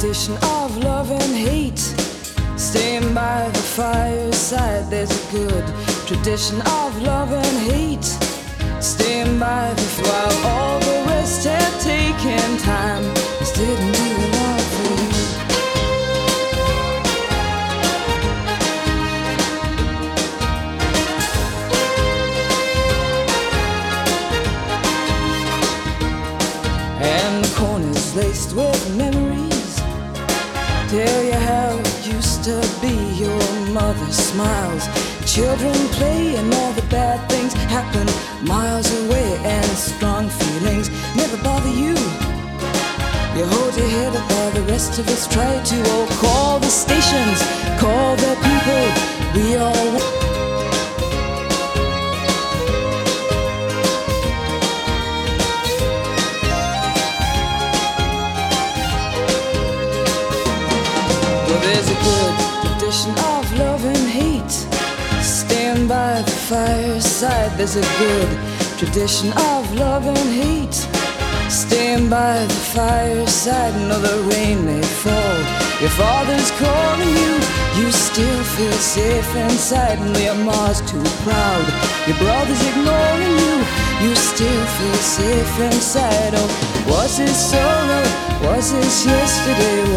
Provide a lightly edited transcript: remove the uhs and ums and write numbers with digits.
tradition of love and hate. Staying by the fireside, there's a good tradition of love and hate. Staying by the while all the rest had taken time, just didn't do enough for you. And the corners laced with memories tell you how it used to be. Your mother smiles, children play, and all the bad things happen miles away. And strong feelings never bother you. You hold your head up while the rest of us try to. Oh, call the stations, call the people, we all want. There's a good tradition of love and hate. Stand by the fireside. There's a good tradition of love and hate. Stand by the fireside. No, the rain may fall, your father's calling you, you still feel safe inside. And your mom's too proud, your brother's ignoring you, you still feel safe inside. Oh, was it sorrow? Was this yesterday?